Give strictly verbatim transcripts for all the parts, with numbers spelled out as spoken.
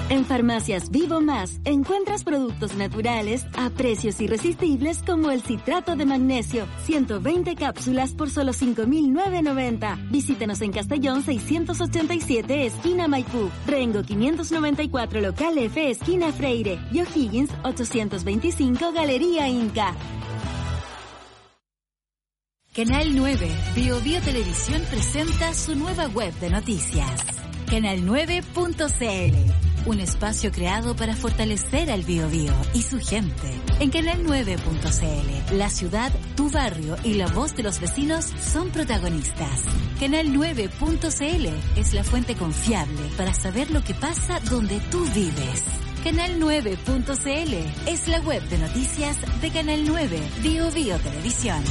En Farmacias Vivo Más encuentras productos naturales a precios irresistibles como el citrato de magnesio, ciento veinte cápsulas por solo cinco mil novecientos noventa. Visítanos en Castellón seiscientos ochenta y siete, esquina Maipú, Rengo quinientos noventa y cuatro, local F, esquina Freire, y O'Higgins ochocientos veinticinco, Galería Inca. Canal nueve, Bio Bio Televisión presenta su nueva web de noticias. canal nueve punto c l, un espacio creado para fortalecer al Biobío y su gente. En canal nueve punto c l, la ciudad, tu barrio y la voz de los vecinos son protagonistas. canal nueve punto c l es la fuente confiable para saber lo que pasa donde tú vives. canal nueve punto c l es la web de noticias de Canal nueve, Biobío Televisión.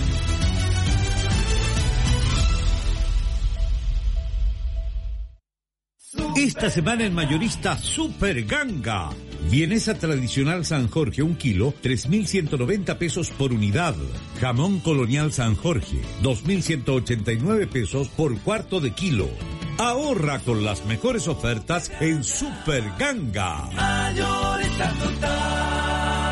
Esta semana en mayorista Super Ganga. Vienesa tradicional San Jorge, un kilo, tres mil ciento noventa pesos por unidad. Jamón colonial San Jorge, dos mil ciento ochenta y nueve pesos por cuarto de kilo. Ahorra con las mejores ofertas en Super Ganga. Mayorista total.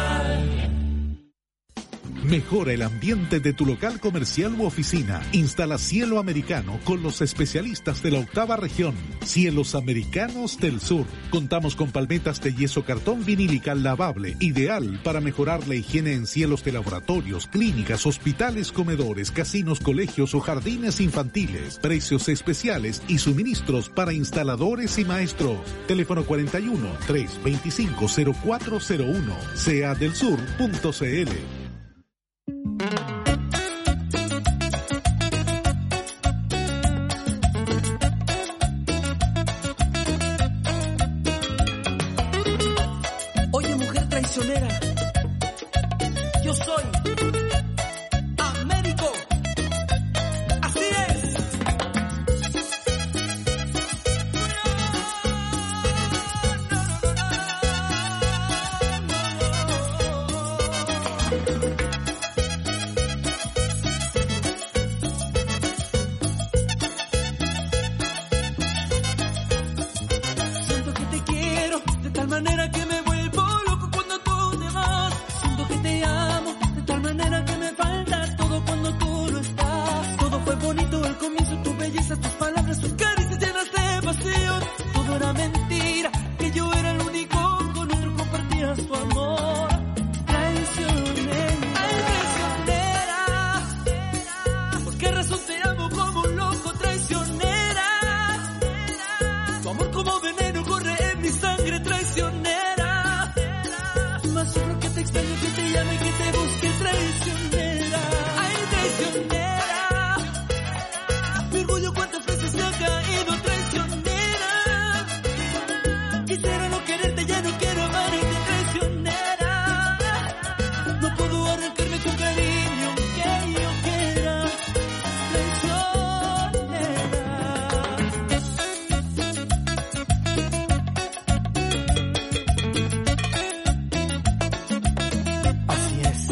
Mejora el ambiente de tu local comercial u oficina. Instala cielo americano con los especialistas de la octava región. Cielos Americanos del Sur. Contamos con palmetas de yeso cartón vinílica lavable, ideal para mejorar la higiene en cielos de laboratorios, clínicas, hospitales, comedores, casinos, colegios o jardines infantiles. Precios especiales y suministros para instaladores y maestros. Teléfono cuarenta y uno, trescientos veinticinco, cero cuatro cero uno. sea del sur punto c l. Oye, mujer traicionera, yo soy Américo. Así es. Siento que te quiero de tal manera que me vuelvo loco cuando tú te vas. Siento que te amo de tal manera que me falta todo cuando tú no estás. Todo fue bonito al comienzo, tu belleza, tus palabras, tus caricias llenas de pasión. Todo era mentira, que yo era el único con otro compartías tu amor. Traicionera, ay, traicionera, ¿por qué razón te amo como un loco? Traicionera, tu amor como veneno corre en mi sangre. Traicionera, más solo que te extraño, que te llame, que te busque. Traicionera, ay, traicionera, mi orgullo cuántas veces me ha caído. Traicionera, quisiera no quererte, ya no quiero amarte. Traicionera, no puedo arrancarme tu cariño que yo quiera. Así es.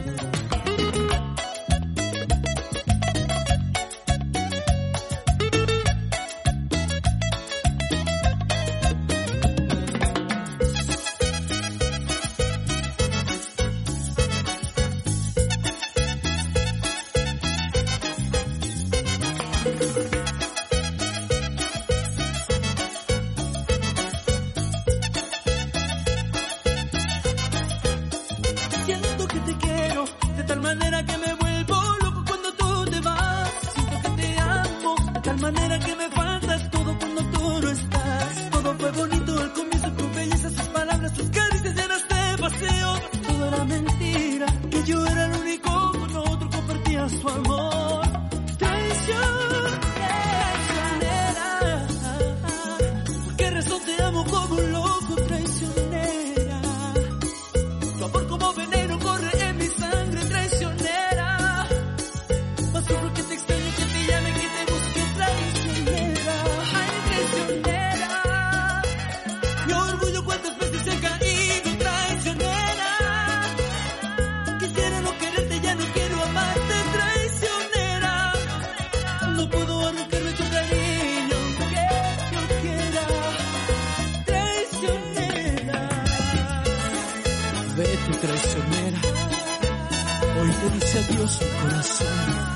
Siento que te quiero de tal manera que me vuelvo loco cuando tú te vas. Siento que te amo de tal manera que me faltas todo cuando tú no estás. Todo fue bonito al comienzo, tu belleza, tus palabras, tus caricias llenas de paseo. Todo era mentira, que yo era el único con otro compartías tu amor. Traición, traicionera, ¿por qué razón te amo como un loco? Traicionera, tu amor como veneno corre en mi sangre. Traicionera, me dio su corazón.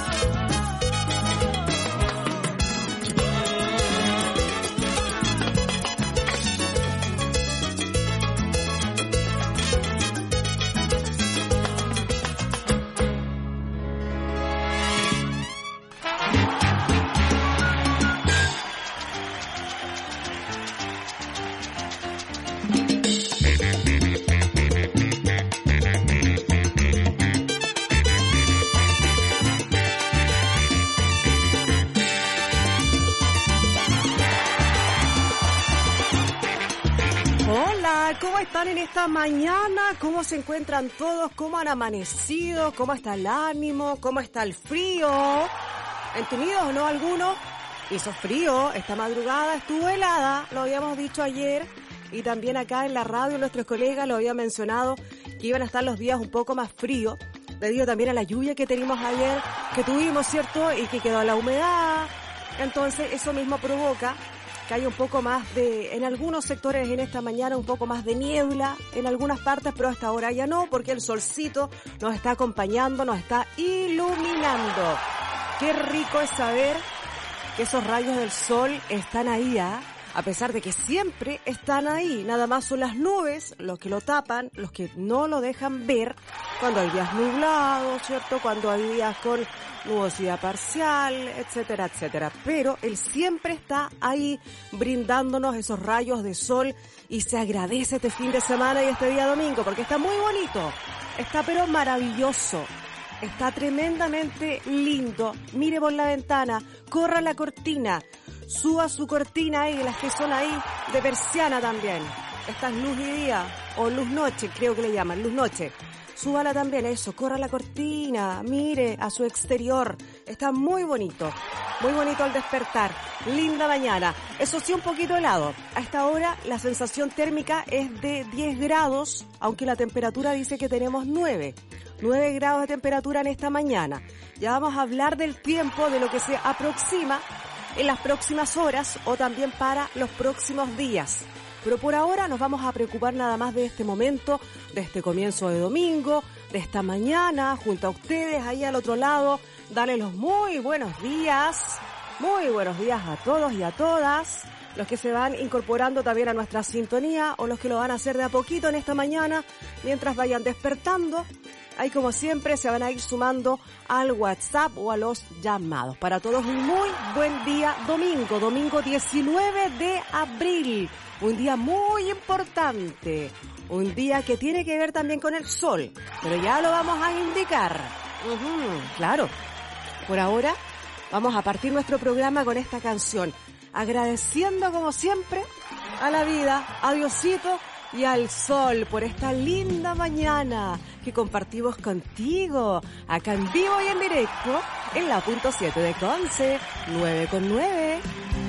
¿Cómo están en esta mañana? ¿Cómo se encuentran todos? ¿Cómo han amanecido? ¿Cómo está el ánimo? ¿Cómo está el frío? ¿Entumidos o no algunos? Hizo frío, esta madrugada estuvo helada, lo habíamos dicho ayer, y también acá en la radio nuestros colegas lo habían mencionado que iban a estar los días un poco más fríos, debido también a la lluvia que teníamos ayer, que tuvimos, ¿cierto? Y que quedó la humedad. Entonces eso mismo provoca que hay un poco más de, en algunos sectores en esta mañana, un poco más de niebla en algunas partes, pero hasta ahora ya no, porque el solcito nos está acompañando, nos está iluminando. Qué rico es saber que esos rayos del sol están ahí, ¿eh? A pesar de que siempre están ahí, nada más son las nubes los que lo tapan, los que no lo dejan ver cuando hay días nublados, ¿cierto? Cuando hay días con nubosidad parcial, etcétera, etcétera. Pero él siempre está ahí brindándonos esos rayos de sol y se agradece este fin de semana y este día domingo porque está muy bonito, está pero maravilloso. Está tremendamente lindo. Mire por la ventana, corra la cortina, suba su cortina ahí, las que son ahí de persiana también. Esta es luz y día, o luz noche, creo que le llaman, luz noche. Súbala también, eso, corra la cortina, mire a su exterior. Está muy bonito, muy bonito al despertar. Linda mañana. Eso sí, un poquito helado. A esta hora la sensación térmica es de diez grados, aunque la temperatura dice que tenemos nueve. nueve grados de temperatura en esta mañana. Ya vamos a hablar del tiempo, de lo que se aproxima en las próximas horas o también para los próximos días. Pero por ahora nos vamos a preocupar nada más de este momento, de este comienzo de domingo, de esta mañana, junto a ustedes ahí al otro lado. Darle los muy buenos días, muy buenos días a todos y a todas, los que se van incorporando también a nuestra sintonía o los que lo van a hacer de a poquito en esta mañana mientras vayan despertando. Ahí como siempre se van a ir sumando al WhatsApp o a los llamados. Para todos un muy buen día domingo, domingo diecinueve de abril. Un día muy importante, un día que tiene que ver también con el sol, pero ya lo vamos a indicar. Uh-huh, claro, por ahora vamos a partir nuestro programa con esta canción, agradeciendo como siempre a la vida, a Diosito y al sol por esta linda mañana que compartimos contigo, acá en vivo y en directo, en la punto siete de Conce, nueve con nueve.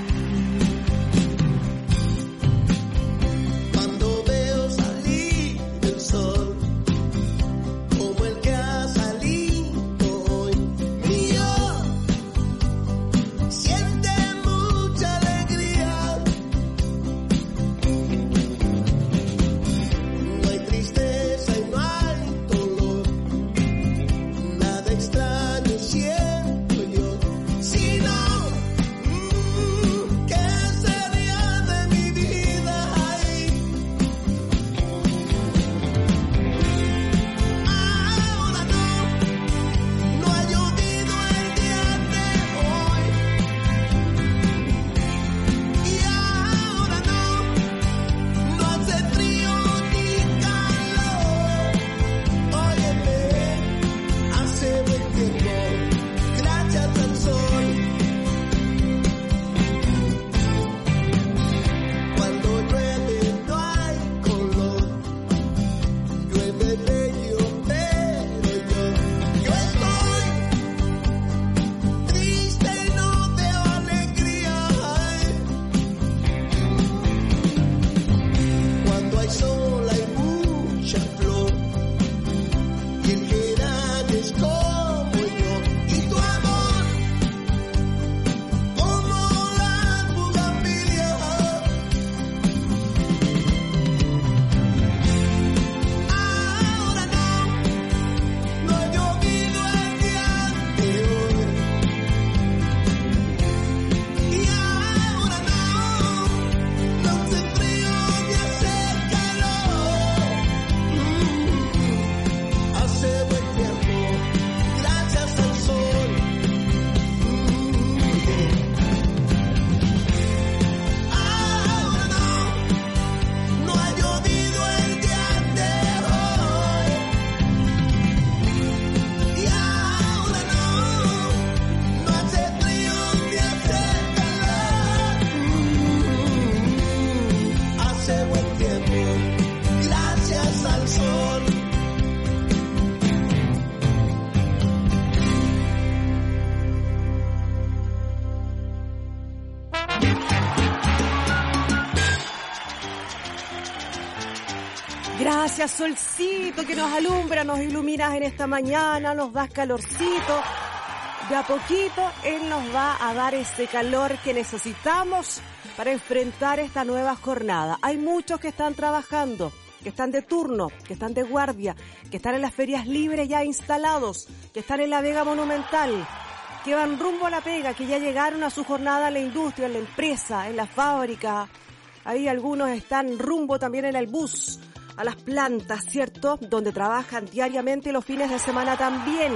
Sol, como el que ha salido hoy, mío, siente mucha alegría, no hay tristeza y no hay dolor, nada extraño siento yo, sino mmm, Gracias, solcito, que nos alumbra, nos iluminas en esta mañana, nos das calorcito. De a poquito, Él nos va a dar ese calor que necesitamos para enfrentar esta nueva jornada. Hay muchos que están trabajando, que están de turno, que están de guardia, que están en las ferias libres ya instalados, que están en la Vega Monumental, que van rumbo a la pega, que ya llegaron a su jornada en la industria, en la empresa, en la fábrica. Ahí algunos están rumbo también en el bus, a las plantas, ¿cierto? Donde trabajan diariamente los fines de semana también.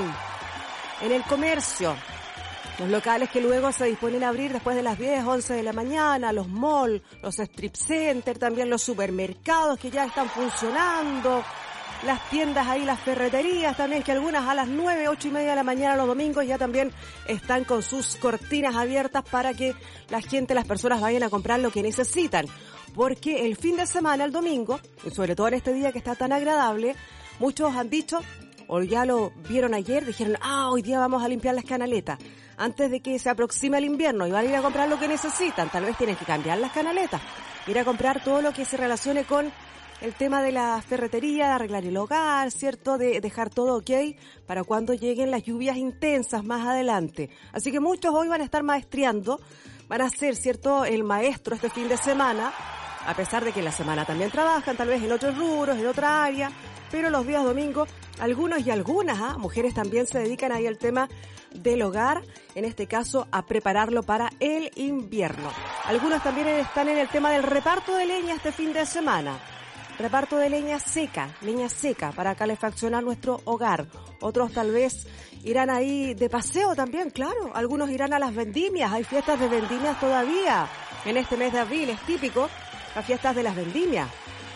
En el comercio, los locales que luego se disponen a abrir después de las diez, once de la mañana, los malls, los strip centers, también los supermercados que ya están funcionando, las tiendas ahí, las ferreterías también, que algunas a las nueve, ocho y media de la mañana los domingos ya también están con sus cortinas abiertas para que la gente, las personas vayan a comprar lo que necesitan. Porque el fin de semana, el domingo, y sobre todo en este día que está tan agradable, muchos han dicho, o ya lo vieron ayer, dijeron, ah, hoy día vamos a limpiar las canaletas, antes de que se aproxime el invierno, y van a ir a comprar lo que necesitan. Tal vez tienen que cambiar las canaletas, ir a comprar todo lo que se relacione con el tema de la ferretería, de arreglar el hogar, ¿cierto? De dejar todo ok para cuando lleguen las lluvias intensas más adelante. Así que muchos hoy van a estar maestriando, van a ser, ¿cierto?, el maestro este fin de semana, a pesar de que en la semana también trabajan, tal vez en otros rubros, en otra área, pero los días domingos, algunos y algunas, ¿eh? mujeres también se dedican ahí al tema del hogar, en este caso a prepararlo para el invierno. Algunos también están en el tema del reparto de leña este fin de semana. Reparto de leña seca, leña seca para calefaccionar nuestro hogar. Otros tal vez irán ahí de paseo también, claro. Algunos irán a las vendimias, hay fiestas de vendimias todavía. En este mes de abril es típico las fiestas de las vendimias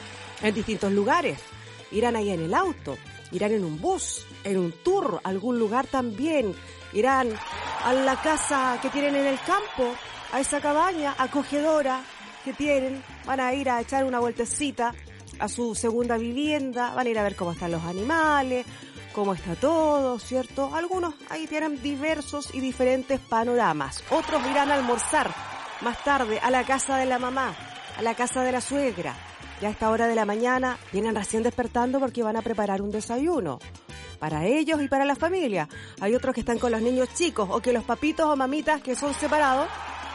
en distintos lugares. Irán ahí en el auto, irán en un bus, en un tour, a algún lugar también. Irán a la casa que tienen en el campo, a esa cabaña acogedora que tienen. Van a ir a echar una vueltecita a su segunda vivienda, van a ir a ver cómo están los animales, cómo está todo, ¿cierto? Algunos ahí tienen diversos y diferentes panoramas. Otros irán a almorzar más tarde a la casa de la mamá, a la casa de la suegra. Ya a esta hora de la mañana vienen recién despertando porque van a preparar un desayuno para ellos y para la familia. Hay otros que están con los niños chicos o que los papitos o mamitas que son separados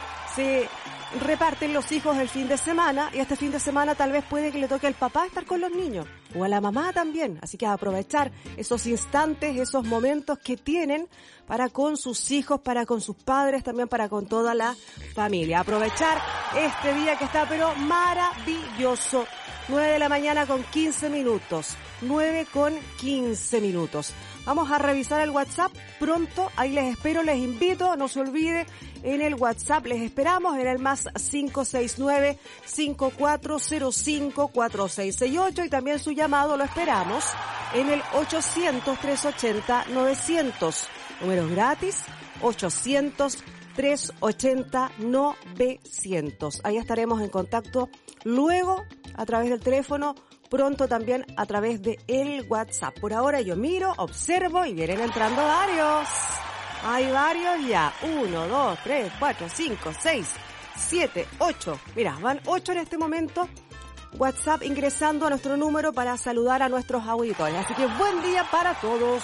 se reparten los hijos el fin de semana, y este fin de semana tal vez puede que le toque al papá estar con los niños o a la mamá también. Así que a aprovechar esos instantes, esos momentos que tienen para con sus hijos, para con sus padres, también para con toda la familia. Aprovechar este día que está pero maravilloso. nueve de la mañana con quince minutos. nueve con quince minutos. Vamos a revisar el WhatsApp pronto, ahí les espero, les invito, no se olvide, en el WhatsApp les esperamos, en el más cinco seis nueve, cinco cuatro cero cinco, cuatro seis seis ocho, y también su llamado lo esperamos en el ochocientos, trescientos ochenta, novecientos. Números gratis, ochocientos, trescientos ochenta, novecientos. Ahí estaremos en contacto luego a través del teléfono, pronto también a través de el WhatsApp. Por ahora yo miro, observo y vienen entrando varios. Hay varios ya. Uno, dos, tres, cuatro, cinco, seis, siete, ocho. Mira, van ocho en este momento. WhatsApp ingresando a nuestro número para saludar a nuestros auditores. Así que buen día para todos.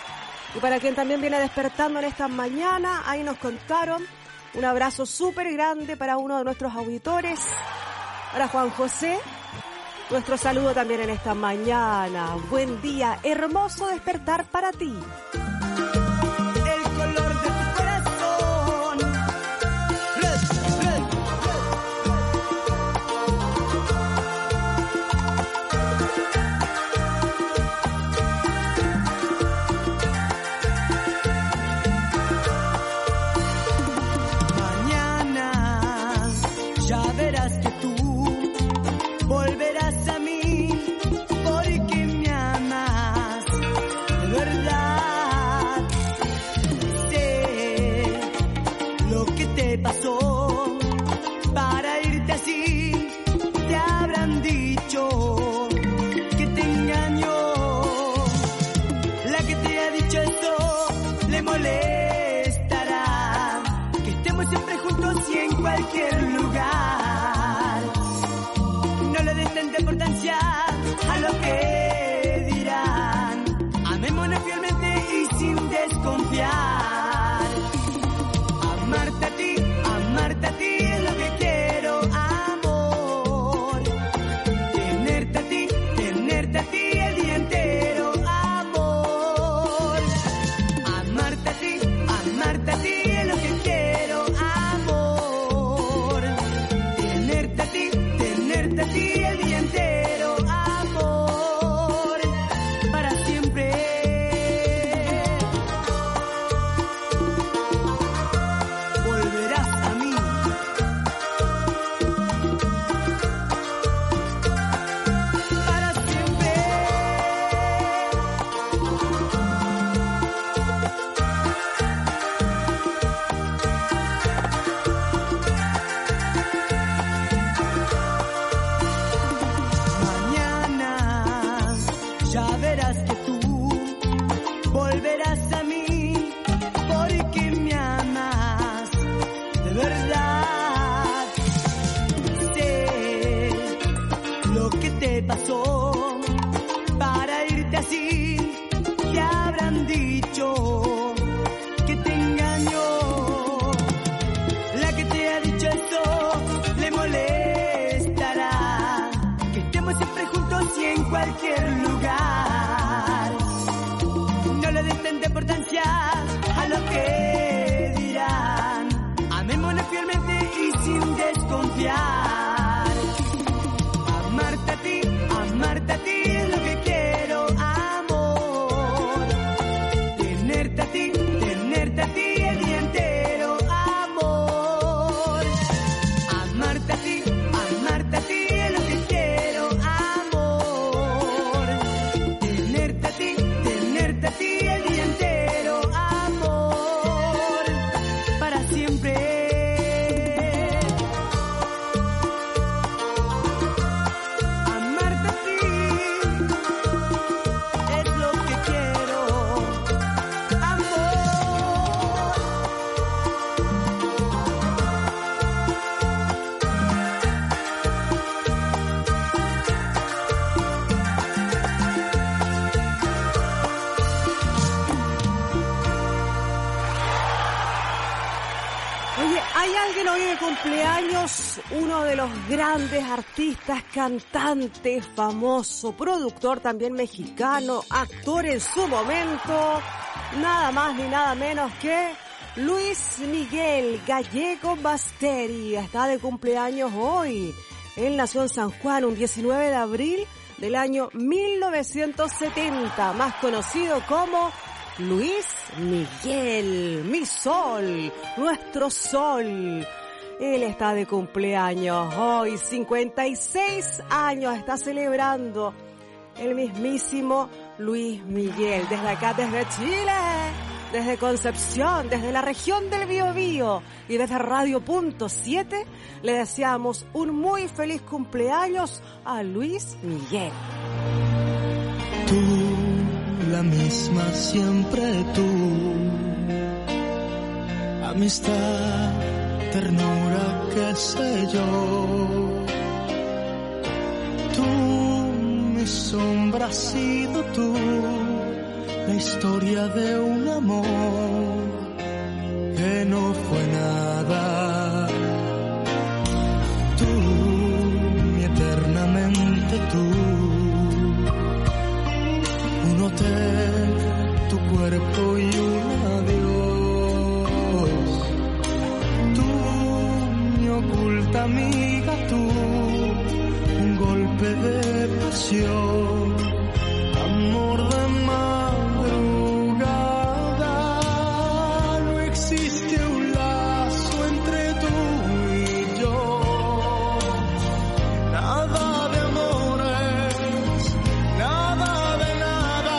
Y para quien también viene despertando en esta mañana, ahí nos contaron. Un abrazo súper grande para uno de nuestros auditores, para Juan José. Nuestro saludo también en esta mañana. Buen día, hermoso despertar para ti. El color de tu corazón. Red, red, mañana ya verás que tú volverás a mí, porque me amas de verdad. Sé lo que te pasó para irte así. Te habrán dicho que te engañó. La que te ha dicho esto le molestará que estemos siempre juntos y en cualquier lugar. cualquier lugar. No le des tanta importancia a lo que dirán. Amémonos fielmente y sin desconfiar. Amarte a ti, amarte a ti es lo que quiero, amor. Tenerte a ti, tenerte a ti el día entero, amor. Amarte a ti, amarte a ti es lo que quiero, amor. Tenerte a ti, tenerte a ti el día entero, amor. Para siempre. Hay alguien hoy de cumpleaños, uno de los grandes artistas, cantante, famoso, productor también mexicano, actor en su momento, nada más ni nada menos que Luis Miguel Gallego Basteri. Está de cumpleaños hoy. Él nació en San Juan un diecinueve de abril del año mil novecientos setenta, más conocido como Luis Miguel, mi sol, nuestro sol. Él está de cumpleaños hoy, cincuenta y seis años está celebrando el mismísimo Luis Miguel. Desde acá, desde Chile, desde Concepción, desde la región del Biobío y desde Radio Punto siete, le deseamos un muy feliz cumpleaños a Luis Miguel. Tú, la misma siempre tú, amistad, ternura, qué sé yo. Tú, mi sombra has sido tú, la historia de un amor que no fue nada. Tú, mi eternamente tú, un hotel, tu cuerpo y un adiós. Tú, mi oculta amiga, tú, un golpe de pasión, amor de madrugada. No existe un lazo entre tú y yo, nada de amores, nada de nada.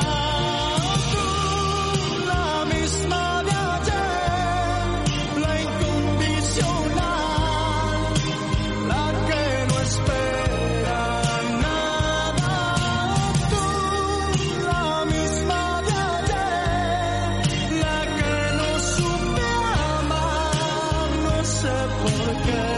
Tú, la misma de ayer, la incondicional, la que no espera nada. Tú, la misma de ayer, la que no supe amar, no sé por qué.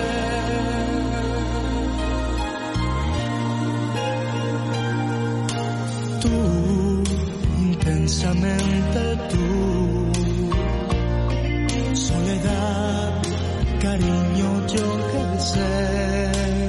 Tú, intensamente tú, soledad, cariño, yo qué sé.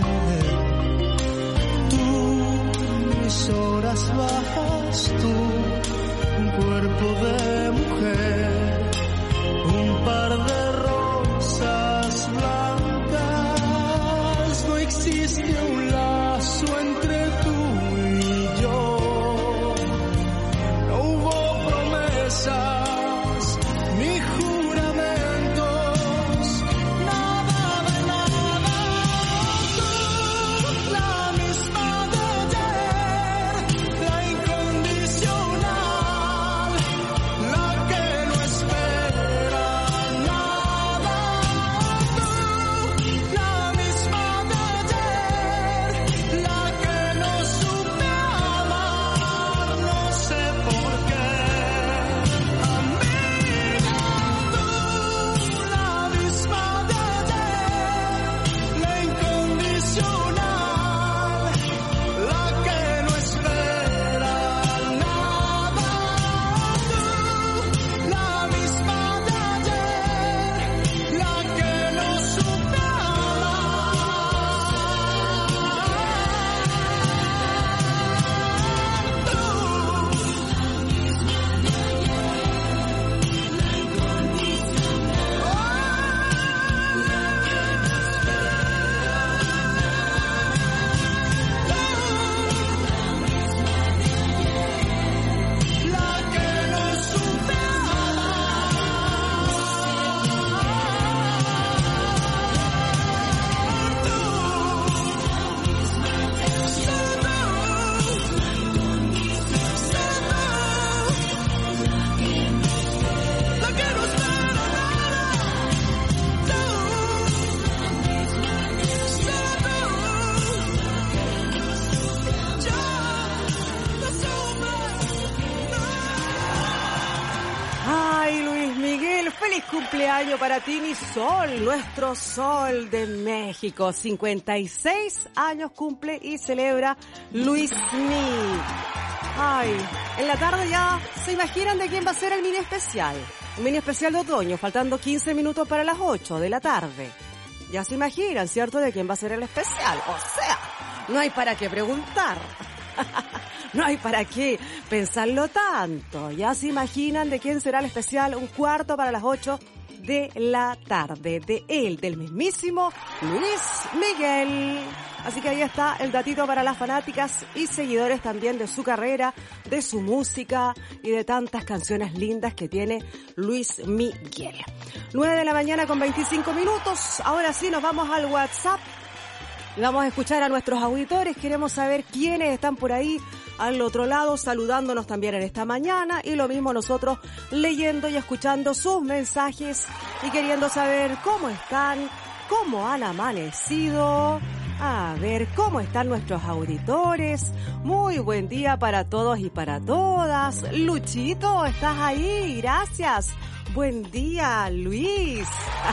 Tú, mis horas bajas, tú, un cuerpo de mujer, un par de rosas blancas. No existe un lazo entre tú y yo, no hubo promesa, cumpleaños para ti, mi sol, nuestro sol de México. cincuenta y seis años cumple y celebra Luis Mi. Ay, en la tarde ya se imaginan de quién va a ser el mini especial. Un mini especial de otoño, faltando quince minutos para las ocho de la tarde. Ya se imaginan, ¿cierto?, de quién va a ser el especial. O sea, no hay para qué preguntar. No hay para qué pensarlo tanto. Ya se imaginan de quién será el especial, un cuarto para las ocho de la tarde. De él, del mismísimo Luis Miguel. Así que ahí está el datito para las fanáticas y seguidores también de su carrera, de su música y de tantas canciones lindas que tiene Luis Miguel. nueve de la mañana con veinticinco minutos. Ahora sí nos vamos al WhatsApp. Y vamos a escuchar a nuestros auditores. Queremos saber quiénes están por ahí al otro lado saludándonos también en esta mañana. Y lo mismo nosotros leyendo y escuchando sus mensajes y queriendo saber cómo están, cómo han amanecido. A ver, ¿cómo están nuestros auditores? Muy buen día para todos y para todas. Luchito, ¿estás ahí? Gracias. Buen día, Luis.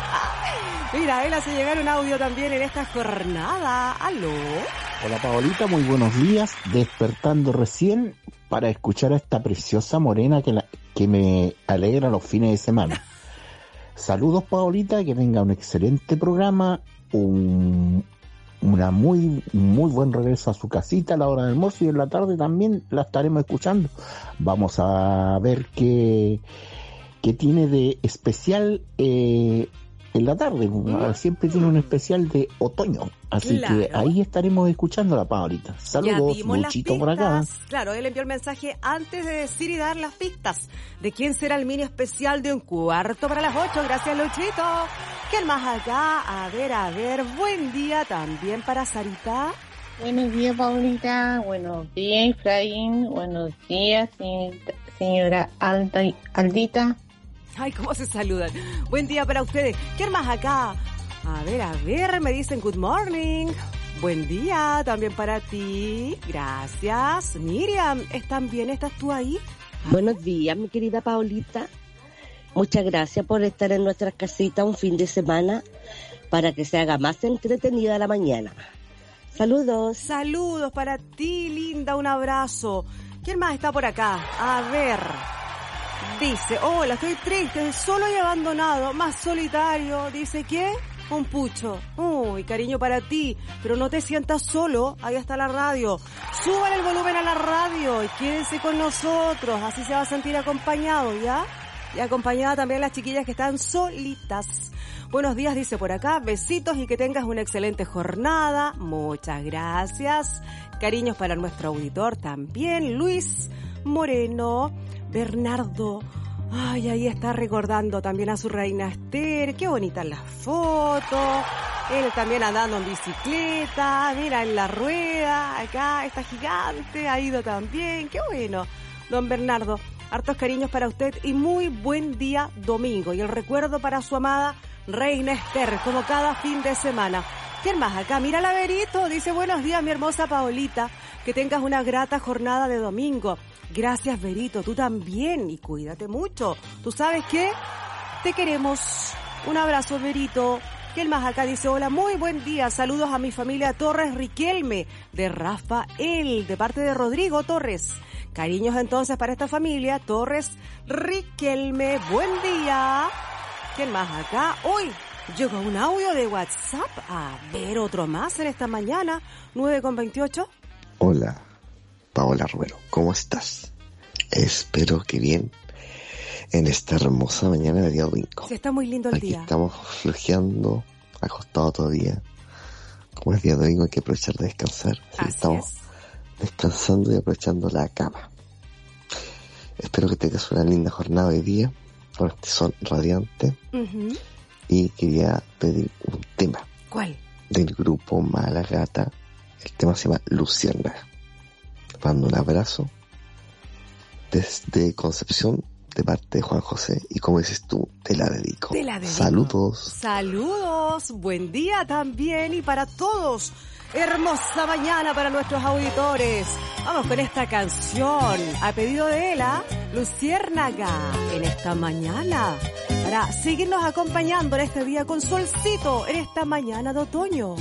Mira, él hace llegar un audio también en esta jornada. ¿Aló? Hola, Paolita, muy buenos días. Despertando recién para escuchar a esta preciosa morena que, la, que me alegra los fines de semana. Saludos, Paolita, que tenga un excelente programa, un, una muy, muy buen regreso a su casita a la hora del almuerzo y en la tarde también la estaremos escuchando. Vamos a ver qué... que tiene de especial eh, en la tarde. ¿Mm? Siempre tiene un especial de otoño. Así claro. que ahí estaremos escuchando la Paolita. Saludos, Luchito por acá. Claro, él envió el mensaje antes de decir y dar las pistas de quién será el mini especial de un cuarto para las ocho. Gracias, Luchito. ¿Quién más acá? A ver, a ver. Buen día también para Sarita. Buenos días, Paolita. Buenos días, Efraín. Buenos días, señora Alta, Aldita. Ay, cómo se saludan. Buen día para ustedes. ¿Quién más acá? A ver, a ver, me dicen good morning. Buen día también para ti. Gracias. Miriam, ¿están bien? ¿Estás tú ahí? Buenos días, mi querida Paolita. Muchas gracias por estar en nuestras casitas un fin de semana para que se haga más entretenida la mañana. Saludos. Saludos para ti, linda. Un abrazo. ¿Quién más está por acá? A ver... Dice, hola, estoy triste, solo y abandonado, más solitario. Dice, ¿qué? Un pucho. Uy, cariño para ti, pero no te sientas solo, ahí está la radio. Suban el volumen a la radio y quédense con nosotros, así se va a sentir acompañado, ¿ya? Y acompañada también las chiquillas que están solitas. Buenos días, dice por acá, besitos y que tengas una excelente jornada. Muchas gracias. Cariños para nuestro auditor también, Luis Moreno. Bernardo, ay, ahí está recordando también a su reina Esther, qué bonitas las fotos, él también andando en bicicleta, mira en la rueda, acá está gigante, ha ido también, qué bueno, don Bernardo, hartos cariños para usted y muy buen día domingo, y el recuerdo para su amada reina Esther, como cada fin de semana. ¿Quién más acá? Mira la Verito, dice buenos días mi hermosa Paolita, que tengas una grata jornada de domingo. Gracias, Verito, tú también, y cuídate mucho. ¿Tú sabes qué? Te queremos. Un abrazo, Verito. ¿Quién más acá? Dice, hola, muy buen día. Saludos a mi familia Torres Riquelme, de Rafael, de parte de Rodrigo Torres. Cariños entonces para esta familia, Torres Riquelme. Buen día. ¿Quién más acá? Hoy llegó un audio de WhatsApp. A ver, otro más en esta mañana, nueve con veintiocho. Hola. Paola Romero, ¿cómo estás? Espero que bien en esta hermosa mañana de día domingo. Sí, está muy lindo el Aquí día. Estamos flojeando, acostados todavía. Como es día domingo hay que aprovechar de descansar. Así Así estamos es. descansando y aprovechando la cama. Espero que tengas una linda jornada hoy día, con este sol radiante. Uh-huh. Y quería pedir un tema. ¿Cuál? Del grupo Mala Gata. El tema se llama Luciana. Mando un abrazo desde Concepción de parte de Juan José y como dices tú, te la dedico. Te la dedico. Saludos. Saludos, buen día también y para todos. Hermosa mañana para nuestros auditores. Vamos con esta canción a pedido de Ela, Luciérnaga, en esta mañana. para seguirnos acompañando en este día con solcito, en esta mañana de otoño.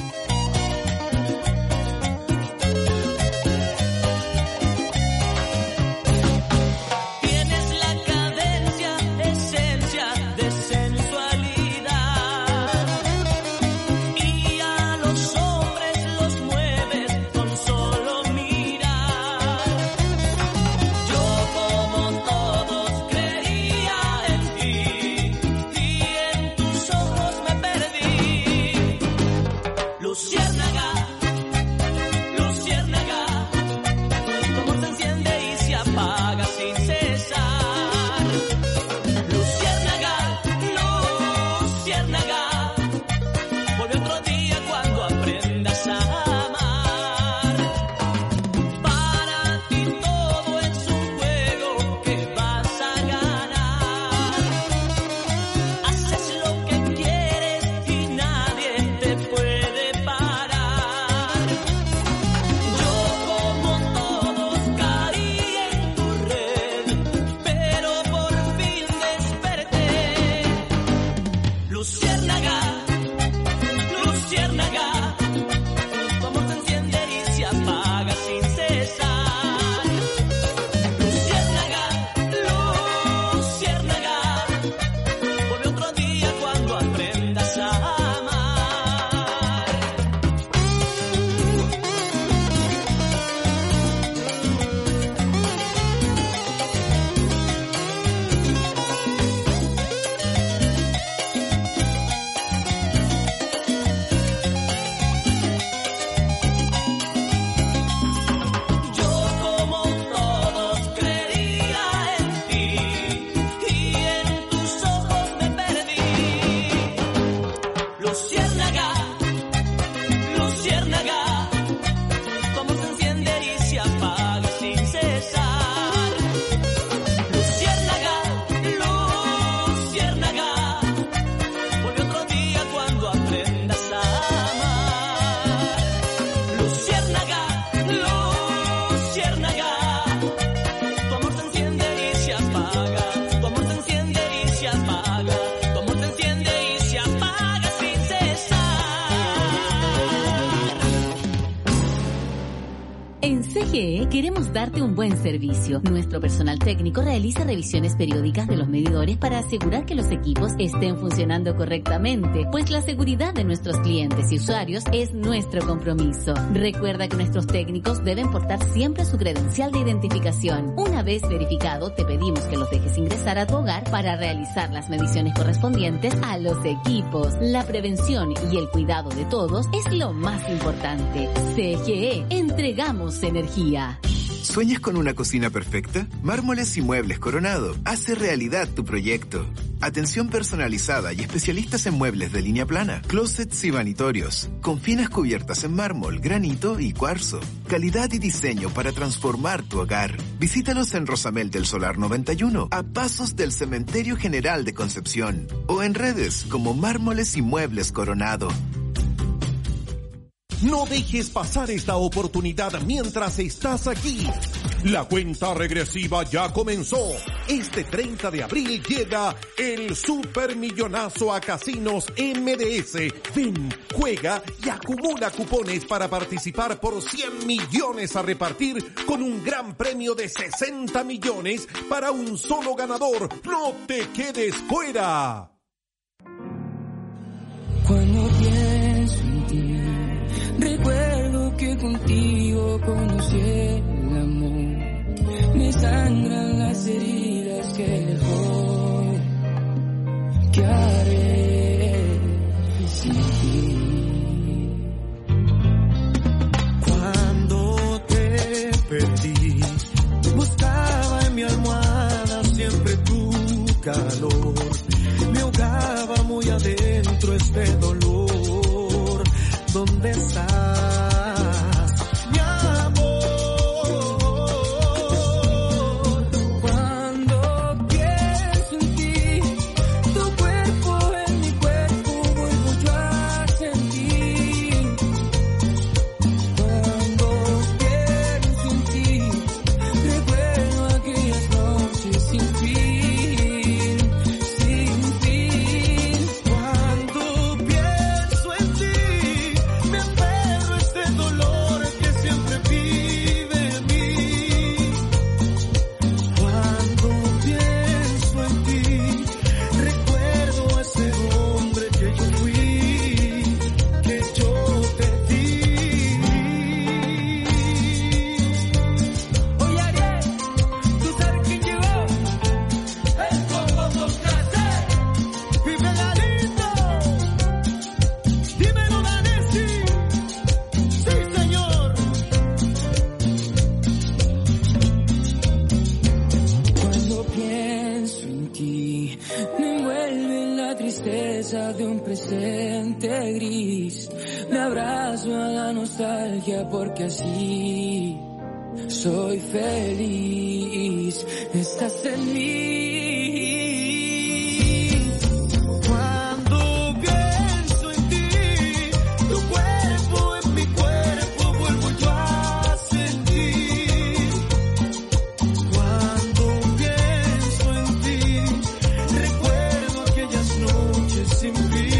Queremos darte un buen servicio. Nuestro personal técnico realiza revisiones periódicas de los medidores para asegurar que los equipos estén funcionando correctamente, pues la seguridad de nuestros clientes y usuarios es nuestro compromiso. Recuerda que nuestros técnicos deben portar siempre su credencial de identificación. Una vez verificado, te pedimos que los dejes ingresar a tu hogar para realizar las mediciones correspondientes a los equipos. La prevención y el cuidado de todos es lo más importante. C G E, entregamos energía. ¿Sueñas con una cocina perfecta? Mármoles y Muebles Coronado hace realidad tu proyecto. Atención personalizada y especialistas en muebles de línea plana, closets y vanitorios, con finas cubiertas en mármol, granito y cuarzo. Calidad y diseño para transformar tu hogar. Visítalos en Rosamel del Solar noventa y uno, a pasos del Cementerio General de Concepción, o en redes como Mármoles y Muebles Coronado. No dejes pasar esta oportunidad mientras estás aquí. La cuenta regresiva ya comenzó. Este treinta de abril llega el Supermillonazo a Casinos M D S. Ven, juega y acumula cupones para participar por cien millones a repartir con un gran premio de sesenta millones para un solo ganador. ¡No te quedes fuera! Cuando pienso en ti, recuerdo que contigo conocí el amor. Me sangran las heridas que dejó. ¿Qué haré sin ti? Cuando te perdí, buscaba en mi almohada siempre tu calor. Me ahogaba muy adentro este dolor. ¿Dónde estás, mi amor? Cuando pienso en ti, tu cuerpo en mi cuerpo vuelvo yo a sentir. Cuando pienso en ti, recuerdo aquellas noches sin fin, sin fin. paso a la nostalgia porque así soy feliz. Estás en mí. Cuando pienso en ti, tu cuerpo en mi cuerpo vuelvo yo a sentir. Cuando pienso en ti, recuerdo aquellas noches sin fin.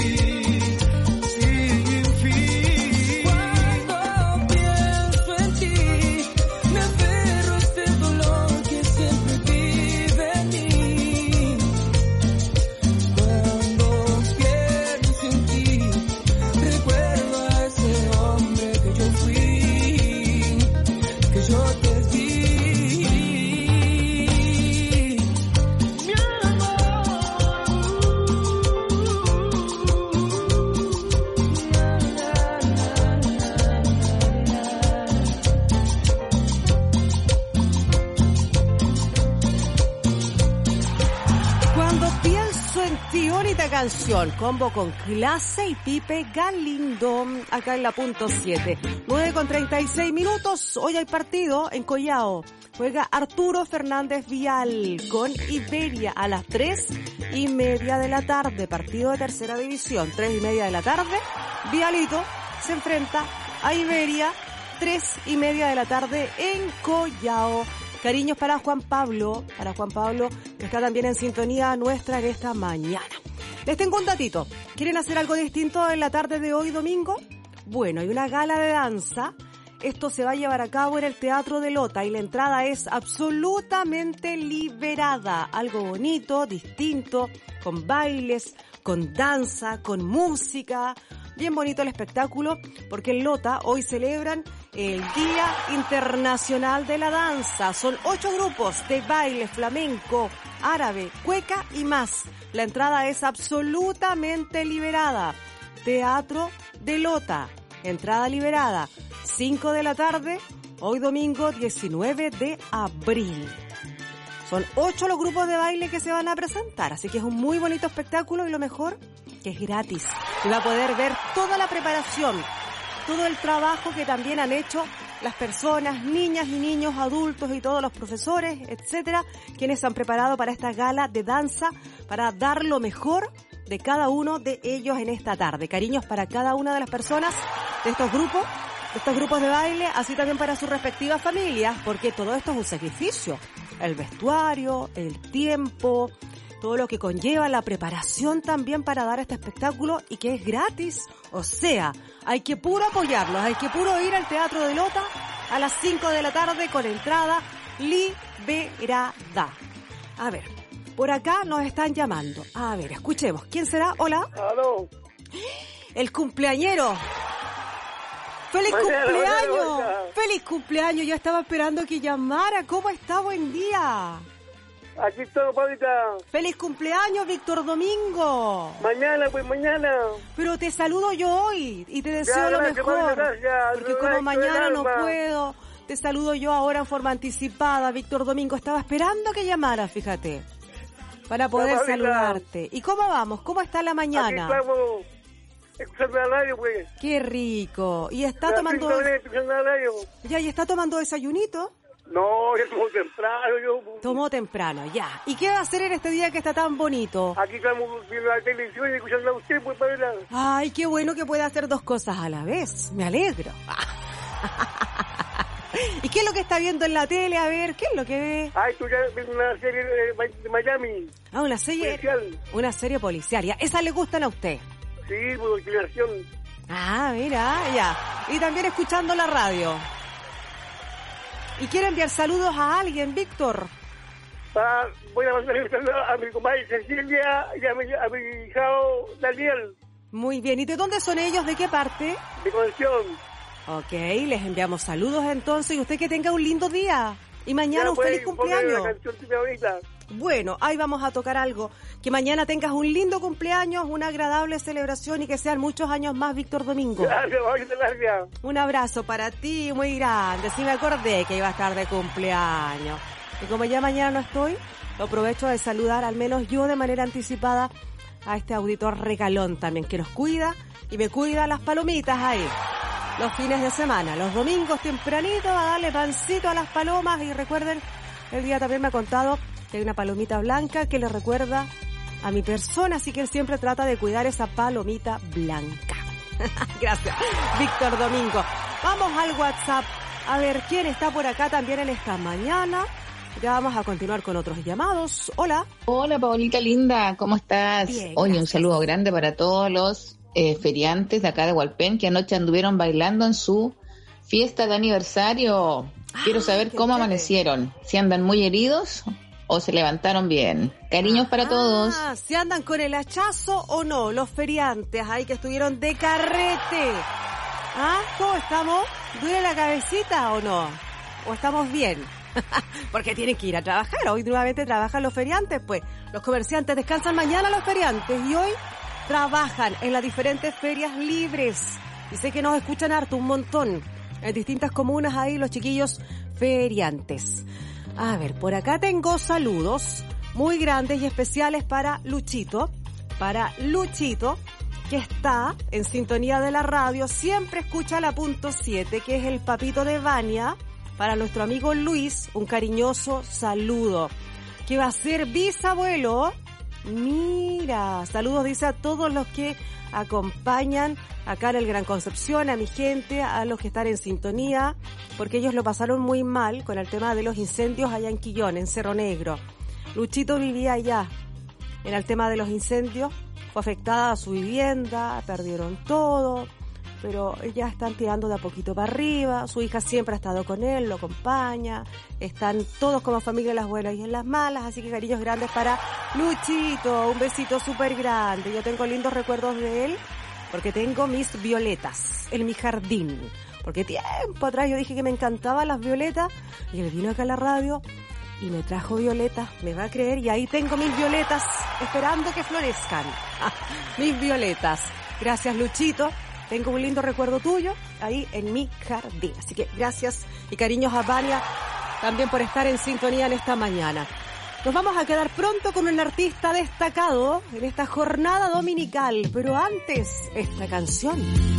Canción, combo con Clase y Pipe Galindo, acá en la punto siete. nueve con treinta y seis minutos, hoy hay partido en Collao. Juega Arturo Fernández Vial con Iberia a las tres y media de la tarde. Partido de tercera división, tres y media de la tarde. Vialito se enfrenta a Iberia, tres y media de la tarde en Collao. Cariños para Juan Pablo, para Juan Pablo, que está también en sintonía nuestra en esta mañana. Les tengo un datito. ¿Quieren hacer algo distinto en la tarde de hoy domingo? Bueno, hay una gala de danza. Esto se va a llevar a cabo en el Teatro de Lota y la entrada es absolutamente liberada. Algo bonito, distinto, con bailes, con danza, con música. Bien bonito el espectáculo porque en Lota hoy celebran el Día Internacional de la Danza. Son ocho grupos de baile flamenco, árabe, cueca y más. La entrada es absolutamente liberada. Teatro de Lota, entrada liberada, cinco de la tarde, hoy domingo diecinueve de abril. Son ocho los grupos de baile que se van a presentar, así que es un muy bonito espectáculo y lo mejor, que es gratis. Y va a poder ver toda la preparación, todo el trabajo que también han hecho las personas, niñas y niños, adultos y todos los profesores, etcétera, quienes se han preparado para esta gala de danza, para dar lo mejor de cada uno de ellos en esta tarde. Cariños para cada una de las personas de estos grupos, de estos grupos de baile, así también para sus respectivas familias, porque todo esto es un sacrificio. El vestuario, el tiempo, todo lo que conlleva la preparación también para dar este espectáculo y que es gratis. O sea, hay que puro apoyarlos, hay que puro ir al Teatro de Lota a las cinco de la tarde con entrada liberada. A ver, por acá nos están llamando. A ver, escuchemos. ¿Quién será? Hola. Aló. El cumpleañero. ¡Feliz Mañana, cumpleaños! mañana, mañana. ¡Feliz cumpleaños! Yo estaba esperando que llamara. ¿Cómo está? Buen día. Aquí estoy, Paulita. ¡Feliz cumpleaños, Víctor Domingo! Mañana, pues mañana. Pero te saludo yo hoy y te deseo Ya, lo gracias, mejor. Paulita, gracias. Porque Lo como nuestro mañana del no alma. puedo, te saludo yo ahora en forma anticipada, Víctor Domingo. Estaba esperando que llamara, fíjate, para poder Paulita. saludarte. ¿Y cómo vamos? ¿Cómo está la mañana? Aquí estamos escuchando la radio, pues. Qué rico. ¿Y está Ya, tomando cinco minutos escuchando la radio. ya y está tomando desayunito? No, ya tomo temprano, yo. Tomó temprano, ya. ¿Y qué va a hacer en este día que está tan bonito? Aquí estamos viendo la televisión y escuchando a usted, pues, Paulita. Ay, qué bueno que pueda hacer dos cosas a la vez. Me alegro. ¿Y qué es lo que está viendo en la tele? A ver, ¿qué es lo que ve? Ay, tú ya ves una serie de, de Miami. Ah, una serie. Policial. Una serie policial. Ya, ¿esas le gustan a usted? Sí, por inclinación. Ah, mira, ya. Y también escuchando la radio. ¿Y quiere enviar saludos a alguien, Víctor? Ah, voy a mandar un saludo a mi comadre Cecilia y a mi, a mi hijao Daniel, Muy bien. ¿Y de dónde son ellos? ¿De qué parte? de Conexión. Ok, les enviamos saludos entonces y usted que tenga un lindo día. Y mañana Ya, un pues, feliz ponme cumpleaños. la canción tuya ahorita. Bueno, ahí vamos a tocar algo. Que mañana tengas un lindo cumpleaños, una agradable celebración y que sean muchos años más, Víctor Domingo. Gracias, Paulita, gracias. Un abrazo para ti, muy grande. Sí me acordé que iba a estar de cumpleaños. Y como ya mañana no estoy, lo aprovecho de saludar, al menos yo de manera anticipada, a este auditor regalón también, que nos cuida y me cuida las palomitas ahí. los fines de semana. Los domingos tempranito a darle pancito a las palomas. Y recuerden, el día también me ha contado que hay una palomita blanca que le recuerda a mi persona, así que él siempre trata de cuidar esa palomita blanca. Gracias, Víctor Domingo. Vamos al WhatsApp a ver quién está por acá también en esta mañana. Ya vamos a continuar con otros llamados. Hola. Hola, Paulita linda, ¿cómo estás? Bien, Oye, un gracias. saludo grande para todos los eh, feriantes de acá de Hualpén que anoche anduvieron bailando en su fiesta de aniversario. Quiero saber cómo chévere. amanecieron, si andan muy heridos o se levantaron bien. Cariños para todos. Ah, ¿se andan con el hachazo o no? Los feriantes ahí que estuvieron de carrete. ¿Ah? ¿Cómo estamos? ¿Duele la cabecita o no? ¿O estamos bien? Porque tienen que ir a trabajar. Hoy nuevamente trabajan los feriantes, pues. Los comerciantes descansan mañana, los feriantes, y hoy trabajan en las diferentes ferias libres. Y sé que nos escuchan harto, un montón. En distintas comunas ahí los chiquillos feriantes. A ver, por acá tengo saludos muy grandes y especiales para Luchito. Para Luchito, que está en sintonía de la radio, siempre escucha la punto siete, que es el papito de Vania. Para nuestro amigo Luis, un cariñoso saludo. Que va a ser bisabuelo. Mira, saludos dice a todos los que acompañan acá en el Gran Concepción, a mi gente, a los que están en sintonía, porque ellos lo pasaron muy mal con el tema de los incendios allá en Quillón, en Cerro Negro. Luchito vivía allá en el tema de los incendios, fue afectada a su vivienda, perdieron todo, pero ya están tirando de a poquito para arriba. Su hija siempre ha estado con él, lo acompaña, están todos como familia en las buenas y en las malas, así que cariños grandes para Luchito, un besito súper grande. Yo tengo lindos recuerdos de él, porque tengo mis violetas en mi jardín, porque tiempo atrás yo dije que me encantaban las violetas, y él vino acá a la radio y me trajo violetas, me va a creer, y ahí tengo mis violetas esperando que florezcan. Mis violetas. Gracias, Luchito. Tengo un lindo recuerdo tuyo ahí en mi jardín. Así que gracias y cariños a Vania también por estar en sintonía en esta mañana. Nos vamos a quedar pronto con un artista destacado en esta jornada dominical. Pero antes, esta canción.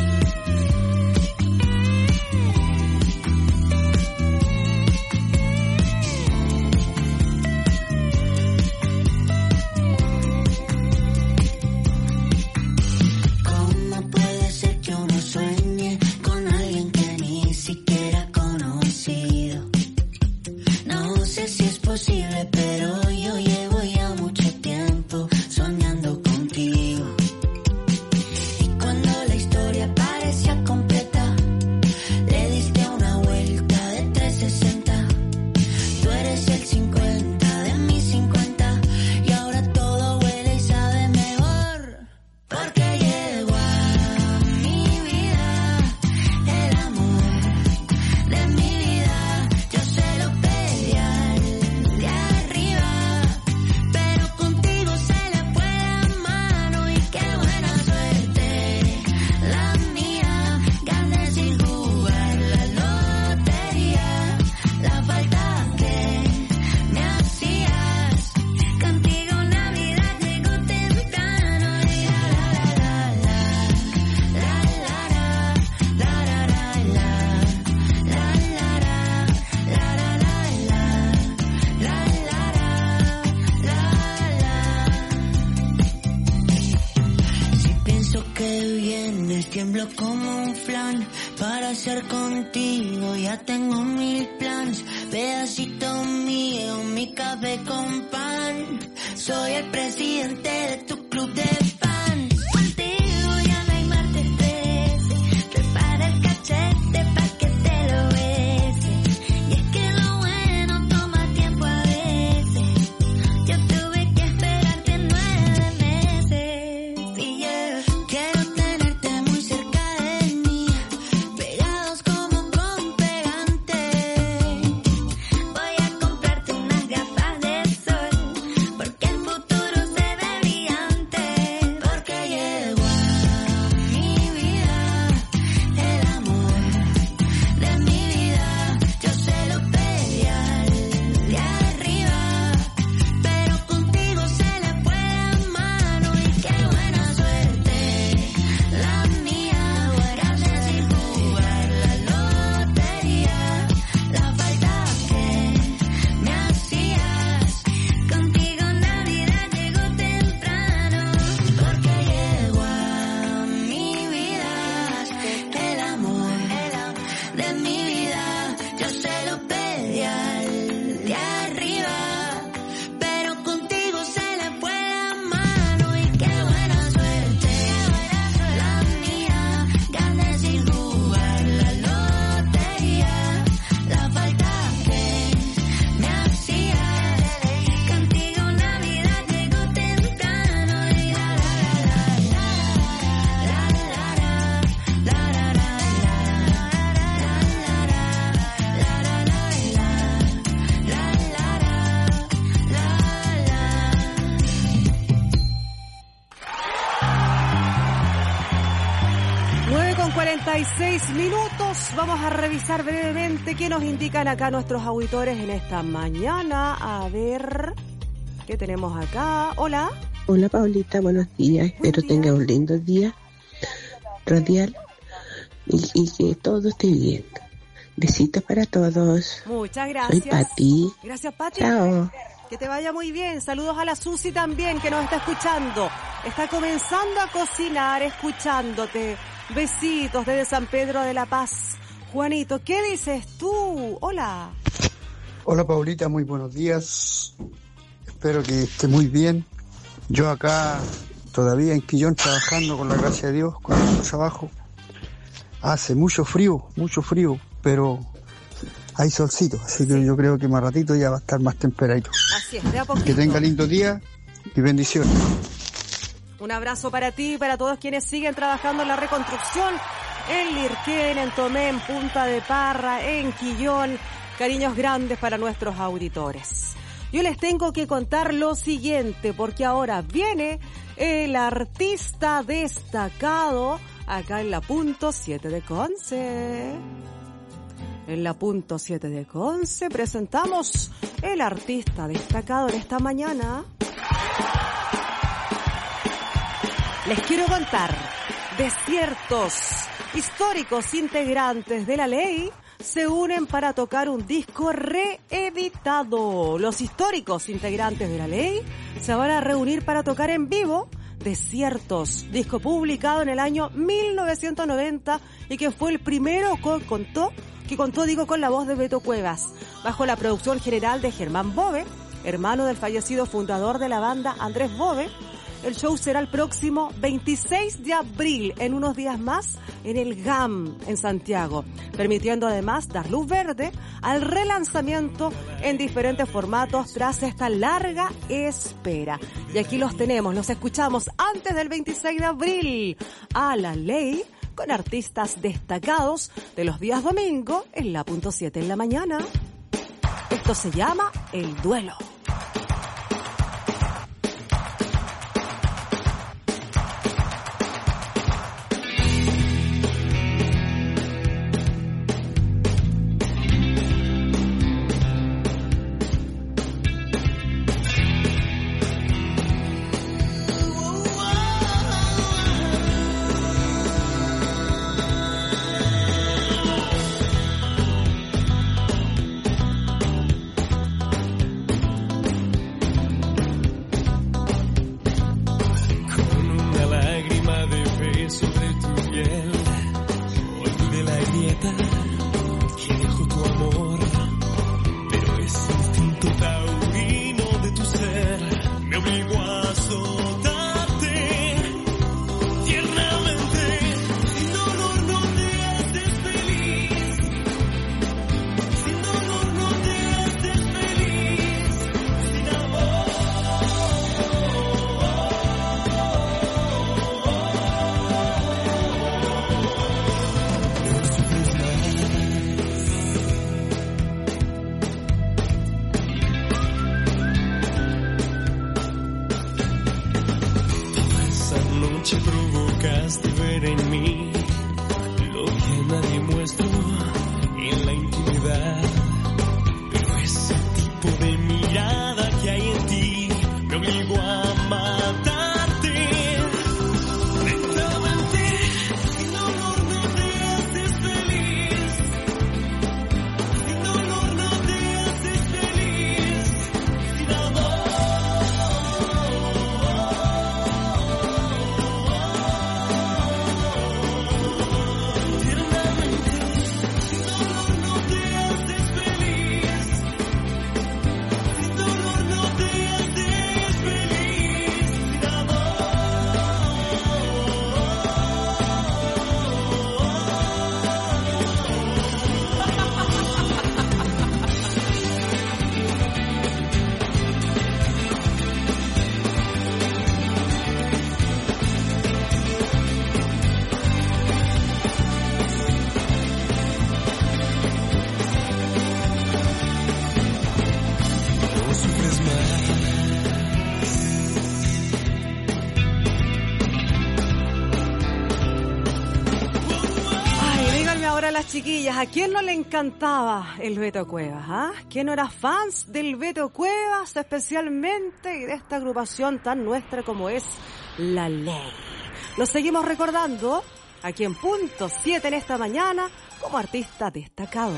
Sueñe con alguien que ni siquiera he conocido. No sé si es posible, pero yo llevo ya mucho tiempo soñando contigo. Y cuando la historia parecía completa, le diste una vuelta de trescientos sesenta. Tú eres el cincuenta de mis cincuenta, y ahora todo huele y sabe mejor. Porque llegó a mi vida el amor de mi vida. Yo se lo pedí al de arriba, pero contigo se le fue la mano. Y qué buena suerte la mía, gané sin jugar la lotería. La falta que me hacías, contigo Navidad llegó temprano. Y la la la la la la la la la la la. Si pienso que vienes, tiemblo como un flan. Para ser contigo ya tengo mil planes. Pedacito mío, mi café con pan. Soy el presidente de tu club de fans. Contigo ya no hay martes trece. Prepara el cachete pa' que te lo bese. Y es que lo bueno toma tiempo a veces. Yo tuve que esperarte nueve meses. Y yeah, quiero tenerte muy cerca de mí, pegados como con pegante. Voy a comprarte unas gafas de sol, porque el futuro se ve brillante. dieciséis minutos. Vamos a revisar brevemente qué nos indican acá nuestros auditores en esta mañana. A ver, ¿qué tenemos acá? Hola. Hola, Paulita, buenos días. Buen Espero día. tenga un lindo día radial y, y que todo esté bien. Besitos para todos. Muchas gracias. Soy Pati. Gracias, Pati. Chao. Que te vaya muy bien. Saludos a la Susi también, que nos está escuchando. Está comenzando a cocinar, escuchándote. Besitos desde San Pedro de la Paz. Juanito, ¿qué dices tú? Hola. Hola, Paulita, muy buenos días. Espero que esté muy bien. Yo acá todavía en Quillón trabajando con la gracia de Dios, con el trabajo. Hace mucho frío, mucho frío, pero hay solcito, así que yo creo que más ratito ya va a estar más temperadito. Así es, de a poquito. Que tenga lindo día y bendiciones. Un abrazo para ti y para todos quienes siguen trabajando en la reconstrucción en Lirquén, en Tomé, en Punta de Parra, en Quillón. Cariños grandes para nuestros auditores. Yo les tengo que contar lo siguiente, porque ahora viene el artista destacado acá en la punto siete de Conce. En la punto siete de Conce presentamos el artista destacado en esta mañana. Les quiero contar de ciertos históricos integrantes de La Ley se unen para tocar un disco reeditado. Los históricos integrantes de La Ley se van a reunir para tocar en vivo Desiertos, disco publicado en el año mil novecientos noventa y que fue el primero que contó, que contó digo con la voz de Beto Cuevas, bajo la producción general de Germán Bove, hermano del fallecido fundador de la banda Andrés Bove. El show será el próximo veintiséis de abril, en unos días más, en el G A M, en Santiago, permitiendo además dar luz verde al relanzamiento en diferentes formatos tras esta larga espera. Y aquí los tenemos, los escuchamos antes del veintiséis de abril, a La Ley, con artistas destacados de los días domingo en la punto siete en la mañana. Esto se llama El Duelo. las chiquillas, ¿a quién no le encantaba el Beto Cuevas? ¿Ah? ¿Quién no era fans del Beto Cuevas especialmente y de esta agrupación tan nuestra como es La Ley? Lo seguimos recordando aquí en Punto siete en esta mañana como artista destacado.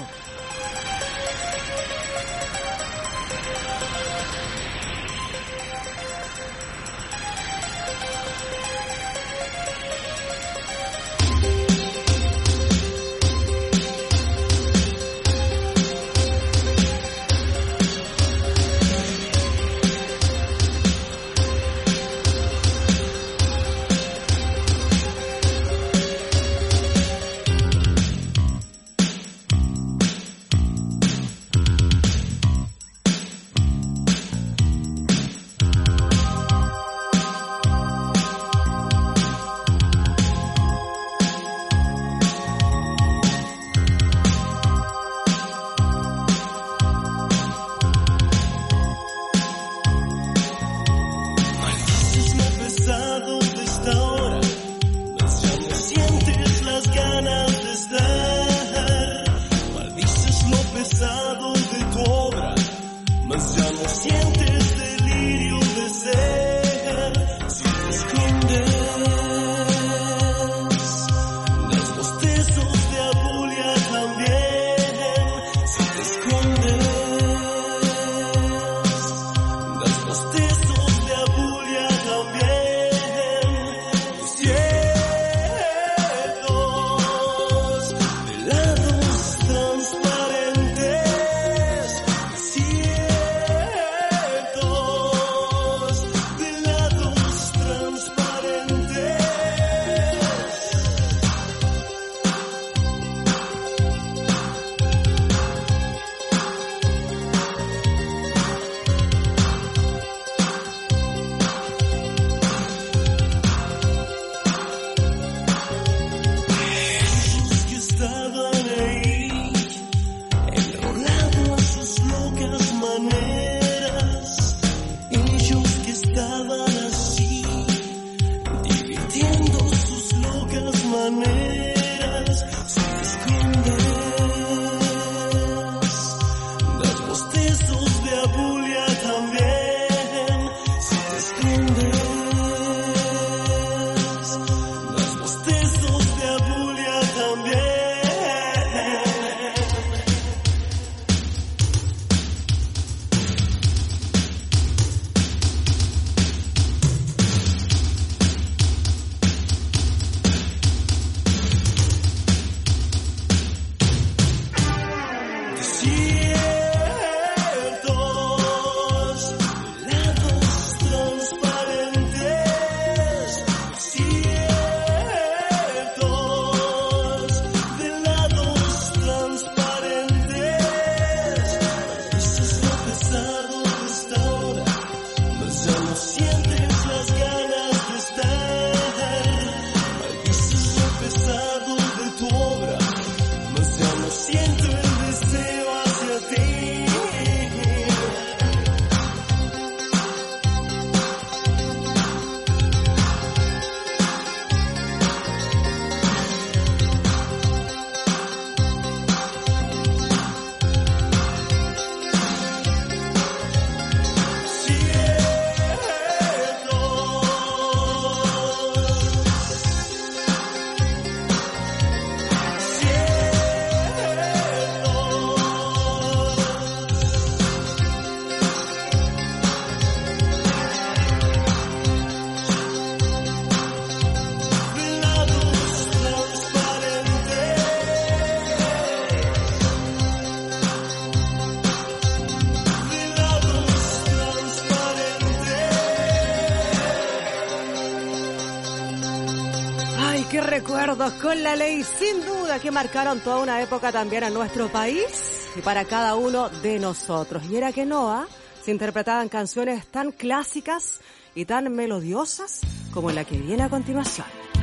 Recuerdos con La Ley, sin duda, que marcaron toda una época también en nuestro país y para cada uno de nosotros. Y era que no, ¿ah? Se interpretaban canciones tan clásicas y tan melodiosas como la que viene a continuación.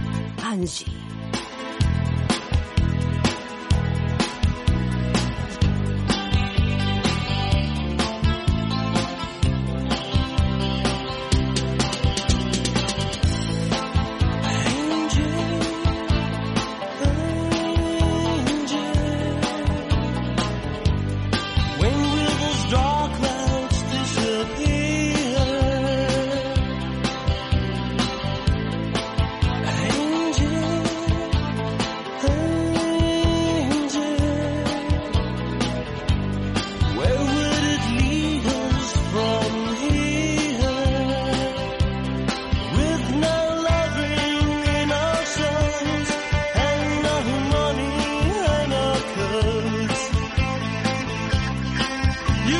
Angie. Angel,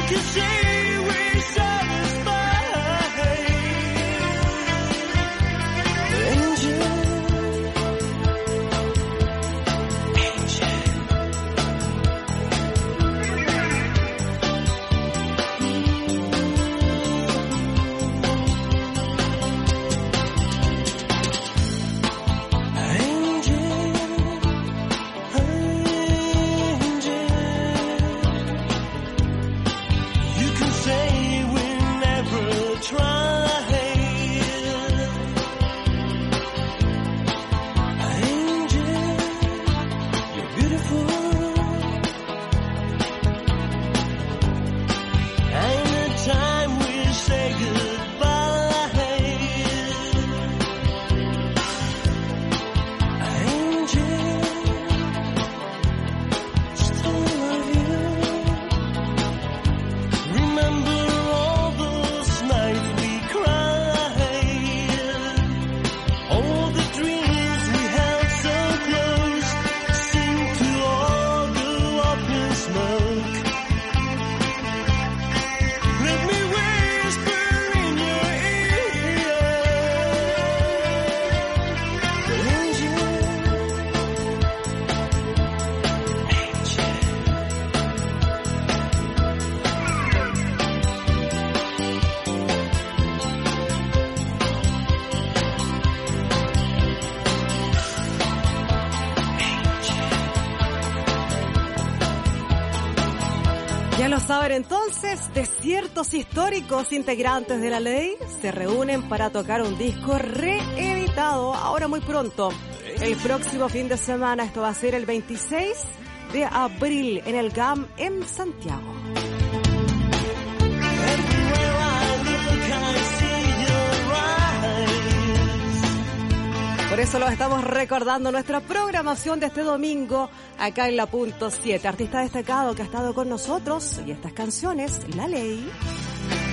can say we're satisfied. Angel, Ya lo saben entonces, desiertos históricos integrantes de La Ley se reúnen para tocar un disco reeditado ahora muy pronto. El próximo fin de semana, esto va a ser el veintiséis de abril en el G A M en Santiago. Por eso lo estamos recordando, nuestra programación de este domingo acá en La Punto siete. Artista destacado que ha estado con nosotros y estas canciones, La Ley.